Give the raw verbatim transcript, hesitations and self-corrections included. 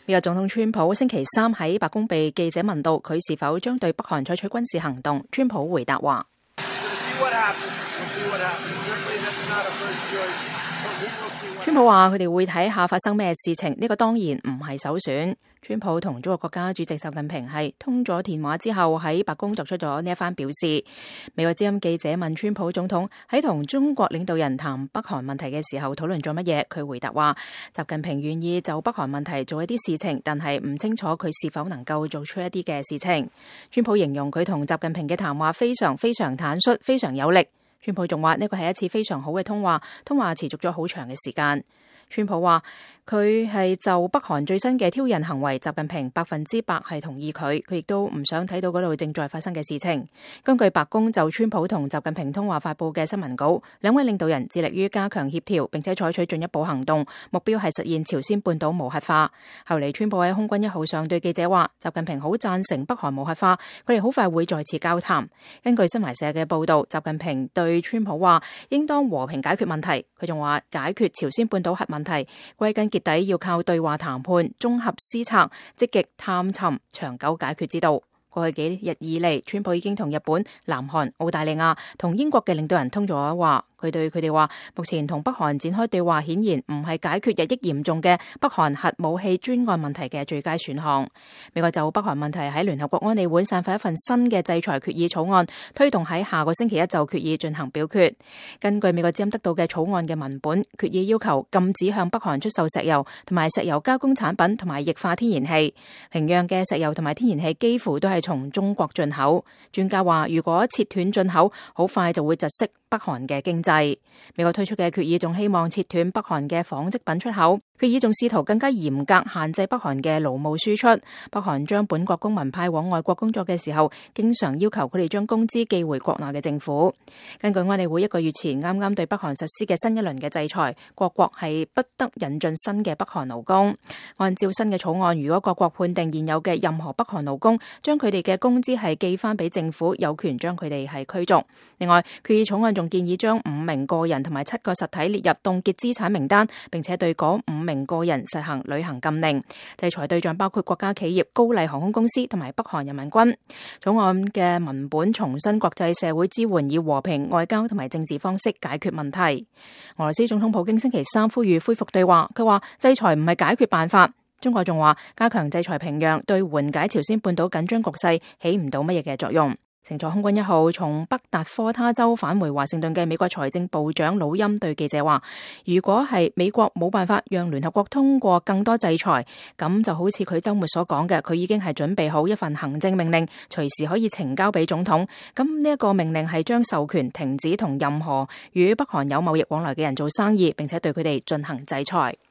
美國總統川普星期三喺白宮被記者問到佢是否將對北韓採取軍事行動，川普回答話：川普話佢哋會睇下發生咩事情，呢個當然唔係首選。川普同中國國家主席習近平係通咗電話之後喺白宮作出咗呢一番表示。美國之音記者問川普總統喺同中國領導人談北韓問題嘅時候討論咗乜嘢，佢回答話習近平願意就北韓問題做一啲事情，但係唔清楚佢是否能夠做出一啲嘅事情。川普形容佢同習近平嘅談話非常非常坦率，非常有力。川普仲話呢個係一次非常好嘅通話，通話持續咗好長嘅時間。川普話佢係就北韓最新嘅挑釁行為，習近平百分之百係同意佢，佢亦都唔想睇到嗰度正在發生嘅事情。根據白宮就川普同習近平通話發佈嘅新聞稿，兩位領導人致力於加強協調，並且採取進一步行動，目標係實現朝鮮半島無核化。後嚟川普喺空軍一號上對記者話，習近平好贊成北韓無核化，佢哋好快會再次交談。根據新華社嘅報道，習近平對川普話應當和平解決問題，佢仲話解決朝鮮半島核問題歸根結底要靠對話談判、綜合施策、積極探尋長久解決之道。過去幾日以嚟，川普已經同日本、南韓、澳大利亞同英國嘅領導人通咗話。佢對佢哋話，目前同北韓展開對話顯然唔係解決日益嚴重嘅北韓核武器專案問題嘅最佳選項。美國就北韓問題喺聯合國安理會散發一份新嘅制裁決議草案，推動喺下個星期一就決議進行表決。根據美國之音得到嘅草案嘅文本，決議要求禁止向北韓出售石油同埋石油加工產品同埋液化天然氣。平壤嘅石油同埋天然氣幾乎都係從中國進口。專家話，如果切斷進口，好快就會窒息北韓嘅經濟。美國推出嘅決議仲希望切斷北韓嘅紡織品出口，決議仲試圖更加嚴格限制北韓嘅勞務輸出。北韓將本國公民派往外國工作嘅時候，經常要求佢哋將工資寄回國內嘅政府。根據安理會一個月前啱啱對北韓實施嘅新一輪嘅制裁，各國係不得引進新嘅北韓勞工。按照新嘅草案，如果各國判定現有嘅任何北韓勞工將佢哋嘅工資係寄翻俾政府，有權將佢哋係驅逐。另外，決議草案仲建議將五名個人同埋七個實體列入凍結資產名單，並且對嗰五名個人實行旅行禁令。制裁對象包括國家企業、高麗航空公司同埋北韓人民軍。草案嘅文本重申國際社會支援以和平、外交同埋政治方式解決問題。俄羅斯總統普京星期三呼籲恢復對話，佢話制裁唔係解決辦法。中國仲話加強制裁平壤對緩解朝鮮半島緊張局勢起唔到乜嘢嘅作用。乘坐空軍一號從北達科他州返回華盛頓嘅美國財政部長魯欽對記者話，如果係美國冇辦法讓聯合國通過更多制裁，咁就好似佢週末所講嘅，佢已經係準備好一份行政命令，隨時可以呈交俾總統。咁呢一個命令係將授權停止同任何與北韓有貿易往來嘅人做生意，並且對佢哋進行制裁。